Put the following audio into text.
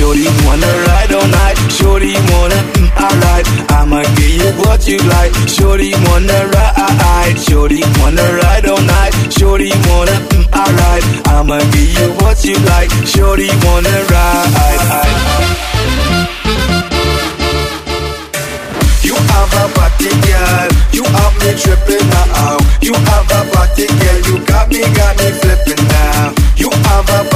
Shorty wanna ride all night. Shorty wanna, alright. I'ma give you what you like. Shorty wanna ride. Shorty wanna ride all night. Shorty wanna, alright. I'ma give you what you like. Shorty wanna ride. You have a body, girl. You have me tripping now. You have a body, girl. You got me flipping now. You have a